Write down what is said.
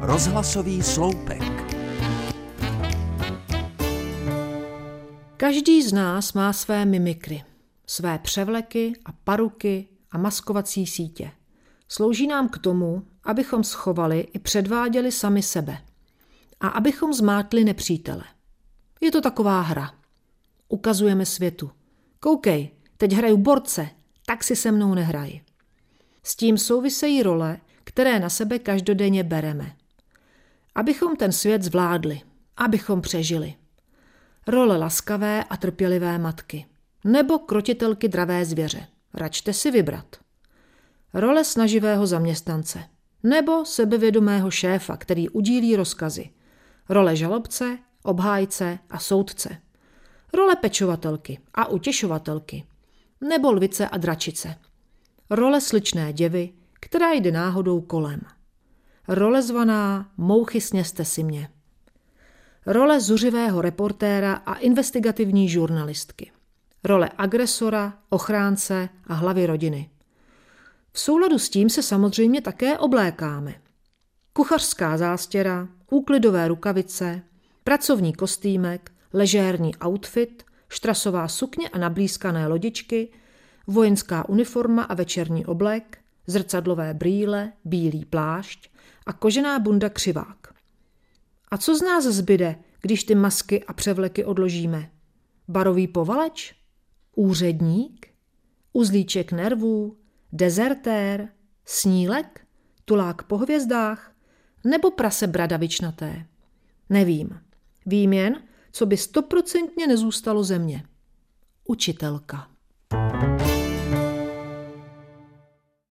Rozhlasový sloupek. Každý z nás má své mimikry, své převleky a paruky a maskovací sítě. Slouží nám k tomu, abychom schovali i předváděli sami sebe a abychom zmátli nepřítele. Je to taková hra. Ukazujeme světu. Koukej, teď hraju borce, tak si se mnou nehraj. S tím souvisejí role, které na sebe každodenně bereme. Abychom ten svět zvládli, abychom přežili. Role laskavé a trpělivé matky. Nebo krotitelky dravé zvěře. Račte si vybrat. Role snaživého zaměstnance. Nebo sebevědomého šéfa, který udílí rozkazy. Role žalobce, obhájce a soudce. Role pečovatelky a utěšovatelky. Nebo lvice a dračice. Role sličné děvy, která jde náhodou kolem. Role zvaná Mouchy sněste si mě. Role zuřivého reportéra a investigativní žurnalistky. Role agresora, ochránce a hlavy rodiny. V souladu s tím se samozřejmě také oblékáme. Kuchařská zástěra, úklidové rukavice, pracovní kostýmek, ležérní outfit, štrasová sukně a nablízkané lodičky, vojenská uniforma a večerní oblek, zrcadlové brýle, bílý plášť a kožená bunda křivák. A co z nás zbyde, když ty masky a převleky odložíme? Barový povaleč? Úředník? Uzlíček nervů? Dezertér? Snílek? Tulák po hvězdách? Nebo prase bradavičnaté? Nevím. Vím jen, co by 100% nezůstalo ze mě. Učitelka.